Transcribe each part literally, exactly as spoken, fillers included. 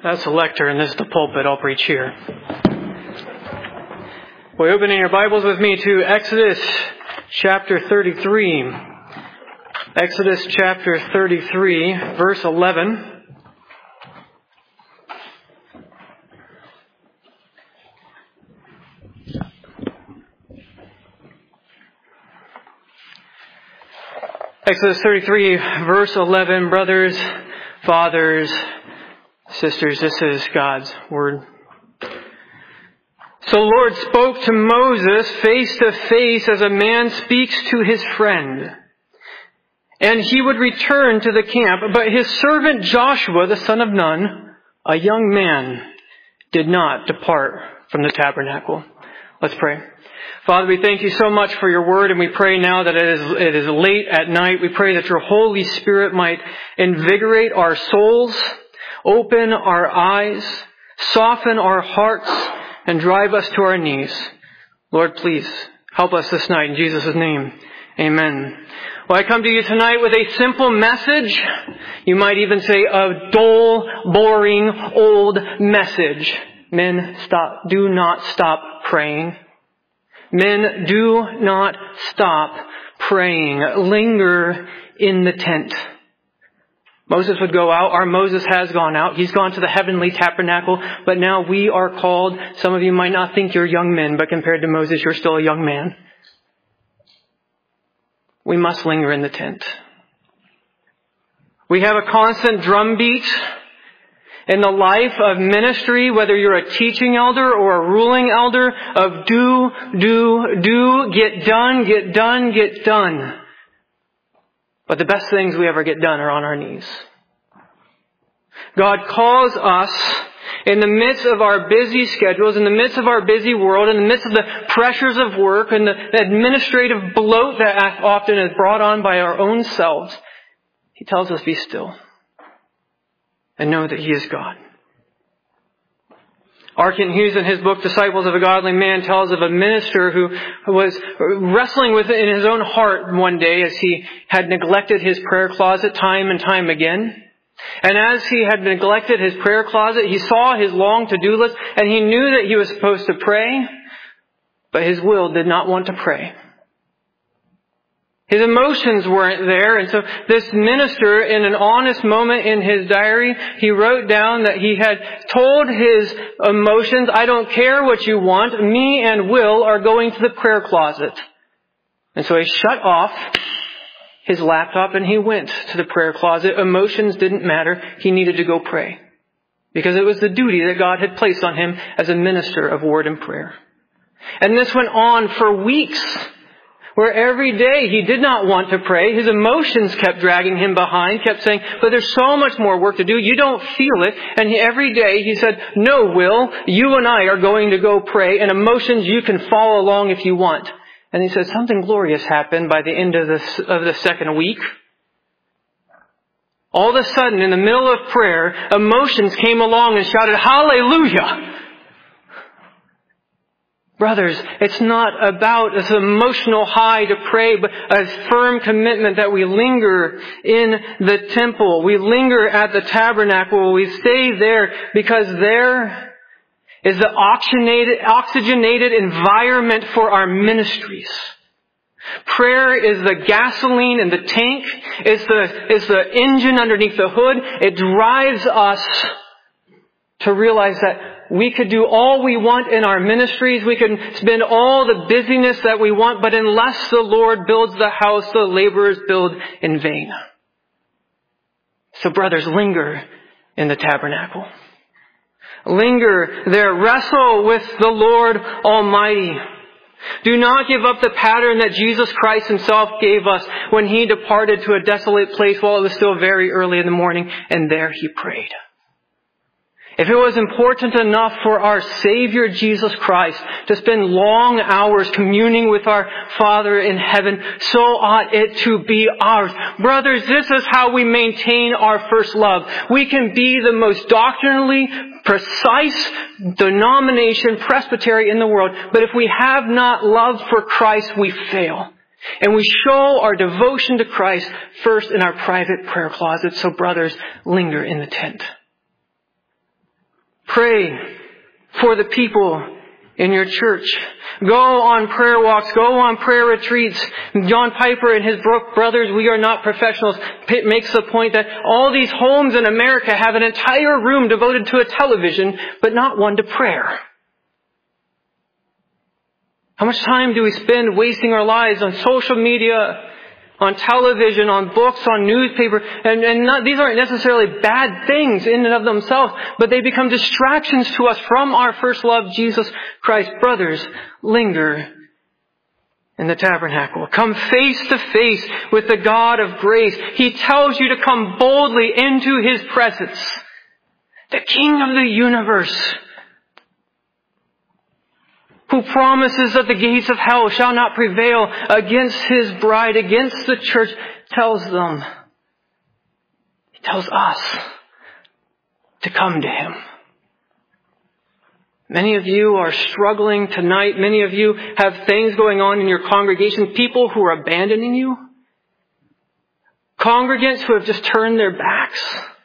That's the lectern and this is the pulpit. I'll preach here. Well, opening your Bibles with me to Exodus chapter thirty-three. Exodus chapter thirty-three, verse eleven. Exodus thirty-three, verse eleven. Brothers, fathers, sisters, this is God's word. So the Lord spoke to Moses face to face as a man speaks to his friend. And he would return to the camp, but his servant Joshua, the son of Nun, a young man, did not depart from the tabernacle. Let's pray. Father, we thank you so much for your word, and we pray now that it is, it is late at night. We pray that your Holy Spirit might invigorate our souls, open our eyes, soften our hearts, and drive us to our knees. Lord, please help us this night in Jesus' name. Amen. Well, I come to you tonight with a simple message. You might even say a dull, boring, old message. Men, stop, do not stop praying. Men, do not stop praying. Linger in the tent. Moses would go out. Our Moses has gone out. He's gone to the heavenly tabernacle. But now we are called. Some of you might not think you're young men, but compared to Moses, you're still a young man. We must linger in the tent. We have a constant drumbeat in the life of ministry, whether you're a teaching elder or a ruling elder, of do, do, do, get done, get done, get done. But the best things we ever get done are on our knees. God calls us in the midst of our busy schedules, in the midst of our busy world, in the midst of the pressures of work and the administrative bloat that often is brought on by our own selves. He tells us, be still and know that He is God. R. Kent Hughes, in his book, Disciples of a Godly Man, tells of a minister who was wrestling with it in his own heart one day as he had neglected his prayer closet time and time again. And as he had neglected his prayer closet, he saw his long to-do list and he knew that he was supposed to pray, but his will did not want to pray. His emotions weren't there, and so this minister, in an honest moment in his diary, he wrote down that he had told his emotions, I don't care what you want, me and Will are going to the prayer closet. And so he shut off his laptop and he went to the prayer closet. Emotions didn't matter. He needed to go pray. Because it was the duty that God had placed on him as a minister of word and prayer. And this went on for weeks, where every day he did not want to pray. His emotions kept dragging him behind, kept saying, but there's so much more work to do. You don't feel it. And he, every day he said, no, Will, you and I are going to go pray, and emotions, you can follow along if you want. And he said, something glorious happened by the end of the, of the second week. All of a sudden, in the middle of prayer, emotions came along and shouted, hallelujah! Brothers, it's not about this emotional high to pray, but a firm commitment that we linger in the temple. We linger at the tabernacle. We stay there because there is the oxygenated, oxygenated environment for our ministries. Prayer is the gasoline in the tank. It's the, it's the engine underneath the hood. It drives us to realize that we could do all we want in our ministries. We can spend all the busyness that we want, but unless the Lord builds the house, the laborers build in vain. So brothers, linger in the tabernacle. Linger there. Wrestle with the Lord Almighty. Do not give up the pattern that Jesus Christ Himself gave us when He departed to a desolate place while it was still very early in the morning, and there He prayed. If it was important enough for our Savior Jesus Christ to spend long hours communing with our Father in heaven, so ought it to be ours. Brothers, this is how we maintain our first love. We can be the most doctrinally precise denomination, presbytery in the world, but if we have not love for Christ, we fail. And we show our devotion to Christ first in our private prayer closet. So brothers, linger in the tent. Pray for the people in your church. Go on prayer walks. Go on prayer retreats. John Piper and his brothers, we are not professionals, makes the point that all these homes in America have an entire room devoted to a television, but not one to prayer. How much time do we spend wasting our lives on social media, on television, on books, on newspaper? And, and not, these aren't necessarily bad things in and of themselves, but they become distractions to us from our first love, Jesus Christ. Brothers, linger in the tabernacle. Come face to face with the God of grace. He tells you to come boldly into His presence. The King of the universe, who promises that the gates of hell shall not prevail against His bride, against the church, tells them, He tells us to come to Him. Many of you are struggling tonight. Many of you have things going on in your congregation, people who are abandoning you, congregants who have just turned their backs,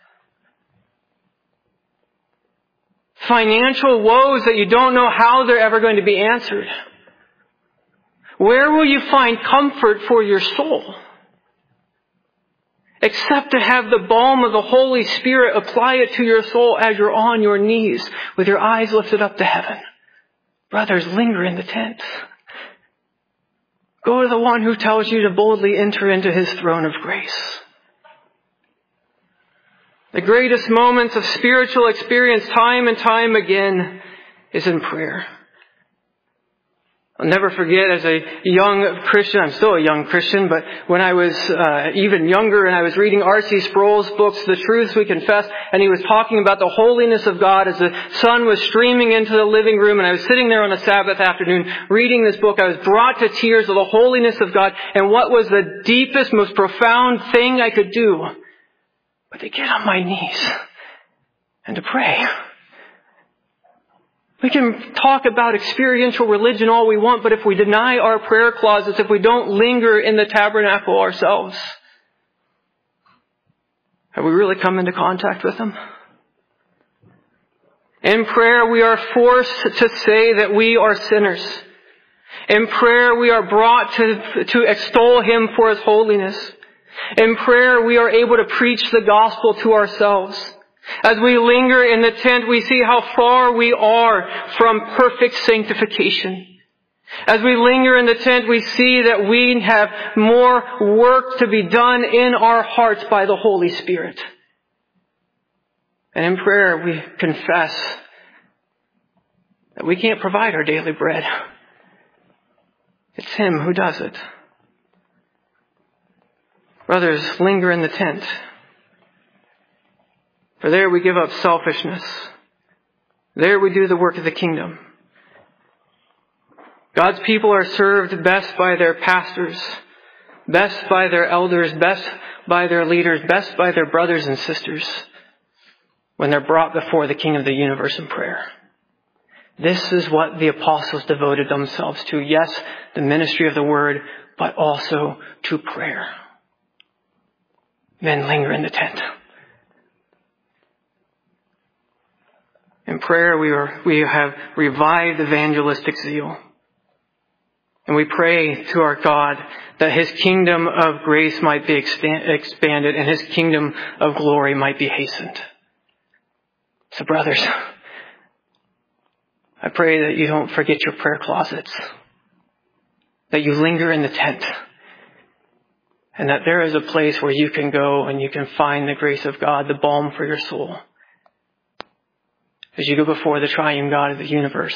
financial woes that you don't know how they're ever going to be answered. Where will you find comfort for your soul? Except to have the balm of the Holy Spirit apply it to your soul as you're on your knees with your eyes lifted up to heaven. Brothers, linger in the tent. Go to the one who tells you to boldly enter into His throne of grace. The greatest moments of spiritual experience, time and time again, is in prayer. I'll never forget, as a young Christian, I'm still a young Christian, but when I was uh, even younger and I was reading R C Sproul's books, The Truths We Confess, and he was talking about the holiness of God as the sun was streaming into the living room, and I was sitting there on a Sabbath afternoon reading this book, I was brought to tears of the holiness of God, and what was the deepest, most profound thing I could do but to get on my knees and to pray. We can talk about experiential religion all we want, but if we deny our prayer closets, if we don't linger in the tabernacle ourselves, have we really come into contact with Him? In prayer, we are forced to say that we are sinners. In prayer, we are brought to, to extol Him for His holiness. In prayer, we are able to preach the gospel to ourselves. As we linger in the tent, we see how far we are from perfect sanctification. As we linger in the tent, we see that we have more work to be done in our hearts by the Holy Spirit. And in prayer, we confess that we can't provide our daily bread. It's Him who does it. Brothers, linger in the tent. For there we give up selfishness. There we do the work of the kingdom. God's people are served best by their pastors, best by their elders, best by their leaders, best by their brothers and sisters when they're brought before the King of the universe in prayer. This is what the apostles devoted themselves to. Yes, the ministry of the word, but also to prayer. Men, linger in the tent. In prayer, we are, we have revived evangelistic zeal. And we pray to our God that His kingdom of grace might be expanded and His kingdom of glory might be hastened. So brothers, I pray that you don't forget your prayer closets, that you linger in the tent, and that there is a place where you can go and you can find the grace of God, the balm for your soul, as you go before the triune God of the universe,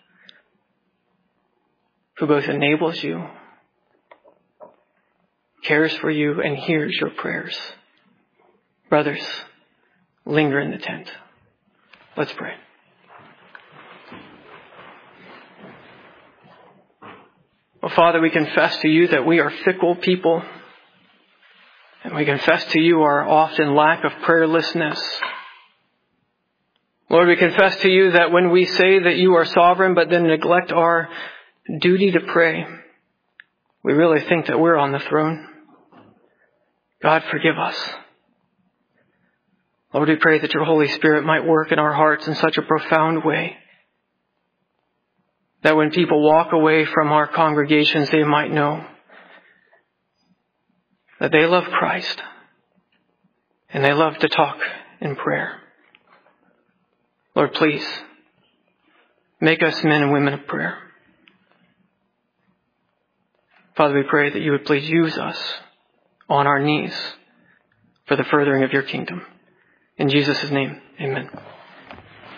who both enables you, cares for you, and hears your prayers. Brothers, linger in the tent. Let's pray. Well, Father, we confess to you that we are fickle people. And we confess to you our often lack of prayerlessness. Lord, we confess to you that when we say that you are sovereign but then neglect our duty to pray, we really think that we're on the throne. God, forgive us. Lord, we pray that your Holy Spirit might work in our hearts in such a profound way that when people walk away from our congregations, they might know that they love Christ and they love to talk in prayer. Lord, please make us men and women of prayer. Father, we pray that you would please use us on our knees for the furthering of your kingdom. In Jesus' name, amen.